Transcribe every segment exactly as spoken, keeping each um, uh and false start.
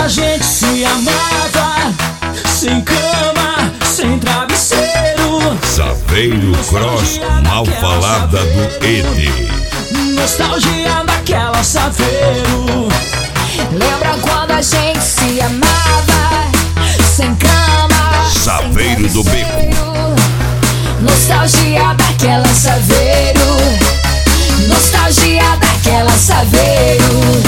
a gente se amava, sem cama, sem travesseiro. Saveiro Cross, mal falada do Ede. Nostalgia daquela Saveiro. Lembra quando a gente se amava, sem cama, Saveiro do Beco. Nostalgia daquela Saveiro. Nostalgia daquela Saveiro.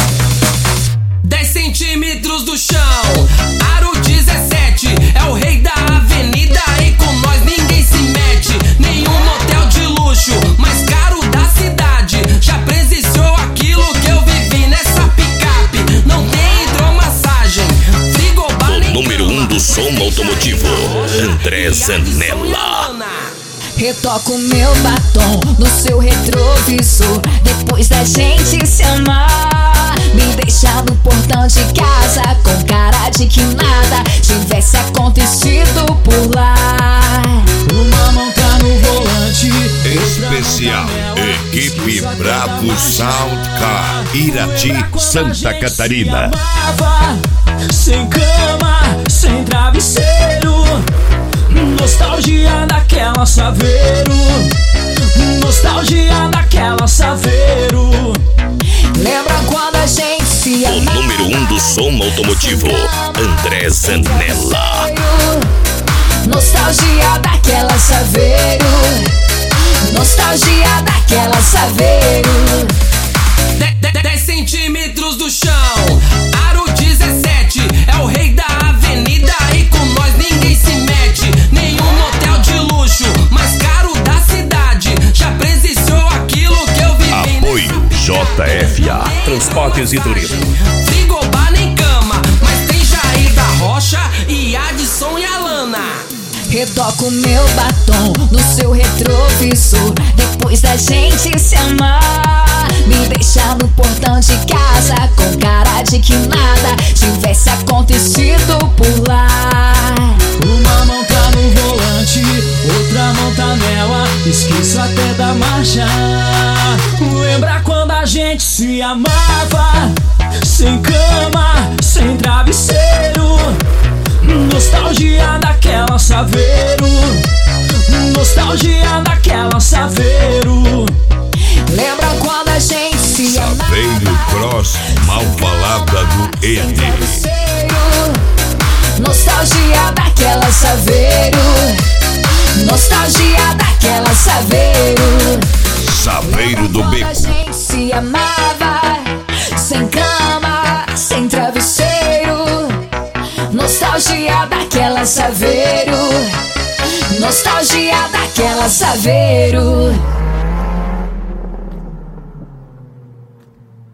dez centímetros do chão, aro dezessete, é o rei da avenida e com nós ninguém se mete. Nenhum motel de luxo, mais caro da cidade, já presenciou aquilo que eu vivi nessa picape. Não tem hidromassagem, frigobar nem Número um do som automotivo, André Zanella. Retoco meu batom no seu retrovisor, depois da gente se amar. Me deixar no portão de casa com cara de que nada tivesse acontecido por lá. Uma mão tá no volante, Especial, equipe Bravo Sound Car, Irati, Santa Catarina. amava, sem cama, sem travesseiro. Nostalgia daquela Saveiro. Nostalgia daquela Saveiro. Lembra quando a gente se O amava? número um do som automotivo, André Zanella. Nostalgia daquela Saveiro. Nostalgia daquela Saveiro. dez centímetros do chão, aro dezessete, é o rei da avenida e com nós ninguém se mete. Nenhum motel de luxo, mais caro da cidade, já presenciou aquilo que eu vivi. Apoio J F A, Transportes e Turismo. Frigobar nem cama, mas tem Jair da Rocha e Adson e Alana. Retoco meu batom no seu retrovisor, depois da gente se amar. Me deixar no portão de casa com cara de que nada tivesse acontecido por lá. Uma mão tá no volante, outra mão tá nela. Esqueço até da marcha. Lembra quando a gente se amava, sem cama, sem travesseiro. Nostalgia daquela Saveiro. Nostalgia daquela Saveiro. Lembra quando a gente se Saveiro amava? Cross, mal falada do Ede. Nostalgia daquela Saveiro. Nostalgia daquela Saveiro. Saveiro do Quando a Beco. gente se amava, sem cama, sem travesseiro. Nostalgia daquela Saveiro. Nostalgia daquela Saveiro.